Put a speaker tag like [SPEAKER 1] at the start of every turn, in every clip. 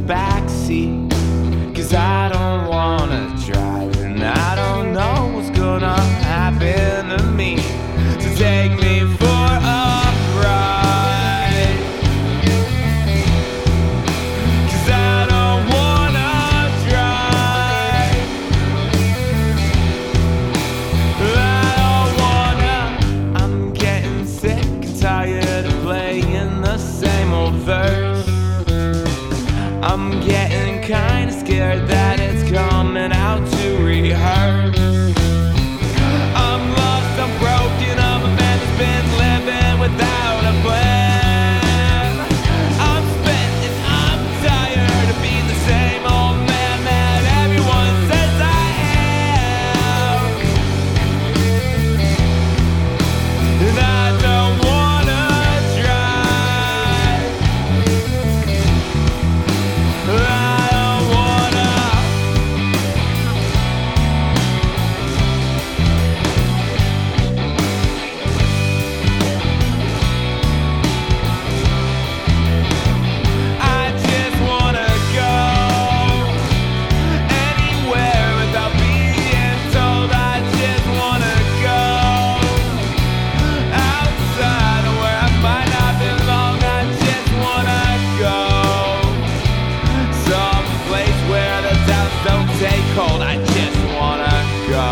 [SPEAKER 1] backseat, 'cause I don't wanna drive and I don't know what's gonna happen to me. So take me for a ride, 'cause I don't wanna drive. I don't wanna. I'm getting sick and tired of playing the same old verse. I'm getting kinda scared that it's coming out to rehearse. I'm lost, I'm broken, I'm a man that's been living without a plan. I'm spent and I'm tired of being the same old man that everyone says I am. And I don't wanna drive. I don't wanna. I just wanna go anywhere without being told. I just wanna go outside of where I might not belong. I just wanna go someplace where the doubts don't take hold. I just wanna go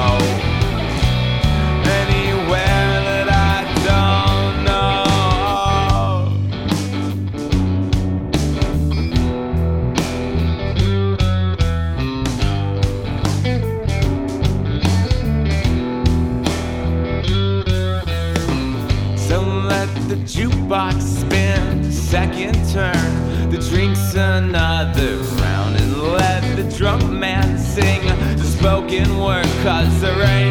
[SPEAKER 1] anywhere that I don't know. So let the jukebox spin, second turn, the drink's another round, and let the drunk man sing the spoken word, 'cause there ain't